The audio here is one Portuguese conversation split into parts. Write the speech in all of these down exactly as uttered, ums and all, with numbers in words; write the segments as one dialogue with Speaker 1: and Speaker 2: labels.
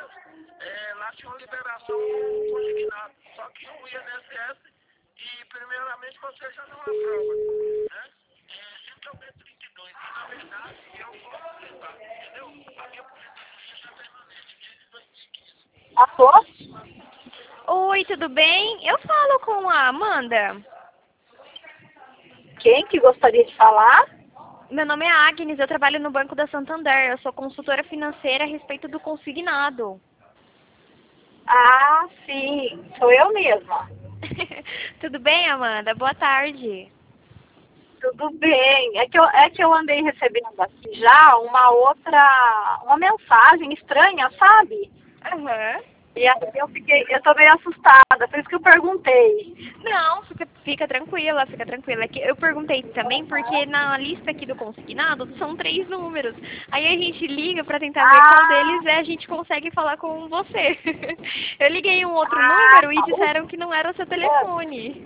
Speaker 1: dias, é, lá tinha uma liberação consignada. Só que o I N S S, e primeiramente você já não aprova, né? É, cento trinta e dois. E na verdade eu vou completar, entendeu? A minha aposentadoria já é permanente, desde dois mil e quinze.
Speaker 2: Alô?
Speaker 3: Oi, tudo bem? Eu falo com a Amanda.
Speaker 2: Quem que gostaria de falar?
Speaker 3: Meu nome é Agnes, eu trabalho no Banco da Santander. Eu sou consultora financeira a respeito do consignado.
Speaker 2: Ah, sim, sou eu mesma.
Speaker 3: Tudo bem, Amanda? Boa tarde.
Speaker 2: Tudo bem. É que, eu, é que eu andei recebendo aqui já uma outra, uma mensagem estranha, sabe?
Speaker 3: Aham.
Speaker 2: E aí eu fiquei, eu tô meio assustada, por isso que eu perguntei.
Speaker 3: Não, fica, fica tranquila, fica tranquila. É que eu perguntei também porque na lista aqui do consignado são três números. Aí a gente liga pra tentar ver qual
Speaker 2: Ah,
Speaker 3: deles é, a gente consegue falar com você. Eu liguei um outro
Speaker 2: ah,
Speaker 3: número e
Speaker 2: tá.
Speaker 3: disseram que não era o seu telefone.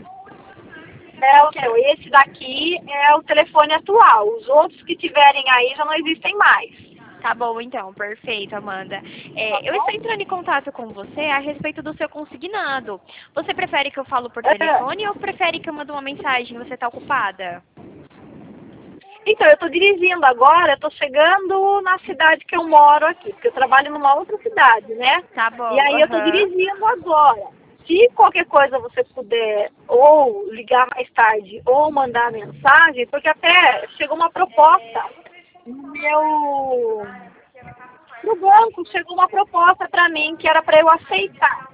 Speaker 2: É o meu. Esse daqui é o telefone atual. Os outros que tiverem aí já não existem mais.
Speaker 3: Tá bom, então, perfeito, Amanda.
Speaker 2: Tá
Speaker 3: É, eu estou
Speaker 2: bom?
Speaker 3: entrando em contato com você a respeito do seu consignado. Você prefere que eu falo por
Speaker 2: É.
Speaker 3: telefone ou prefere que eu mande uma mensagem? Você está ocupada?
Speaker 2: Então, eu estou dirigindo agora, eu estou chegando na cidade que eu moro aqui, porque eu trabalho numa outra cidade, né?
Speaker 3: Tá
Speaker 2: E
Speaker 3: bom,
Speaker 2: aí eu estou
Speaker 3: aham.
Speaker 2: dirigindo agora. Se qualquer coisa você puder ou ligar mais tarde ou mandar mensagem, porque até chegou uma proposta no meu no banco, chegou uma proposta para mim que era para eu aceitar.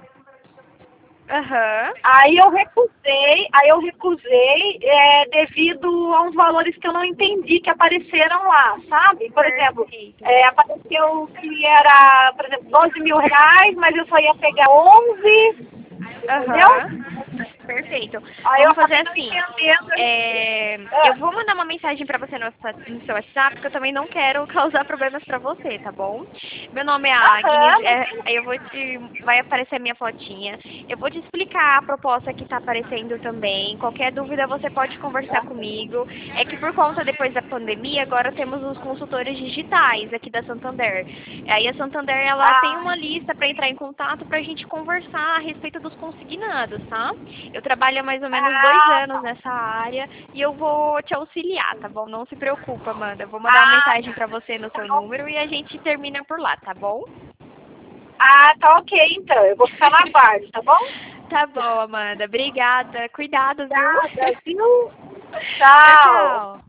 Speaker 3: Aham.
Speaker 2: Aí eu recusei, aí eu recusei é, devido a uns valores que eu não entendi que apareceram lá, sabe? Por exemplo,
Speaker 3: Perfeito.
Speaker 2: é, apareceu que era, por exemplo, doze mil reais, mas eu só ia pegar onze, entendeu?
Speaker 3: Aham. Perfeito.
Speaker 2: Aí eu
Speaker 3: Vamos fazer
Speaker 2: acabei não
Speaker 3: assim.
Speaker 2: entendendo.
Speaker 3: É, eu
Speaker 2: É.
Speaker 3: vou mandar uma mensagem pra você no, WhatsApp- no seu WhatsApp, porque eu também não quero causar problemas pra você, tá bom? Meu nome é Agnes,
Speaker 2: Aham, não
Speaker 3: é,
Speaker 2: tem.
Speaker 3: aí eu vou te, vai aparecer a minha fotinha. Eu vou te explicar a proposta que tá aparecendo também. Qualquer dúvida você pode conversar comigo. É que por conta depois da pandemia, agora temos os consultores digitais aqui da Santander. Aí a Santander ela tem
Speaker 2: Ah,
Speaker 3: uma lista para entrar em contato pra gente conversar a respeito dos consignados, tá? Eu trabalho há mais ou menos dois
Speaker 2: ah,
Speaker 3: anos
Speaker 2: tá.
Speaker 3: nessa área e eu vou te auxiliar, tá bom? Não se preocupa, Amanda. Eu vou mandar uma
Speaker 2: Ah,
Speaker 3: mensagem pra você no
Speaker 2: tá
Speaker 3: seu
Speaker 2: bom.
Speaker 3: número e a gente termina por lá, tá bom?
Speaker 2: Ah, tá ok então. Eu vou ficar na guarda, tá bom?
Speaker 3: Tá bom, Amanda. Obrigada. Cuidado, viu?
Speaker 2: Obrigada, viu?
Speaker 3: Tchau,
Speaker 2: Tchau.
Speaker 3: tchau.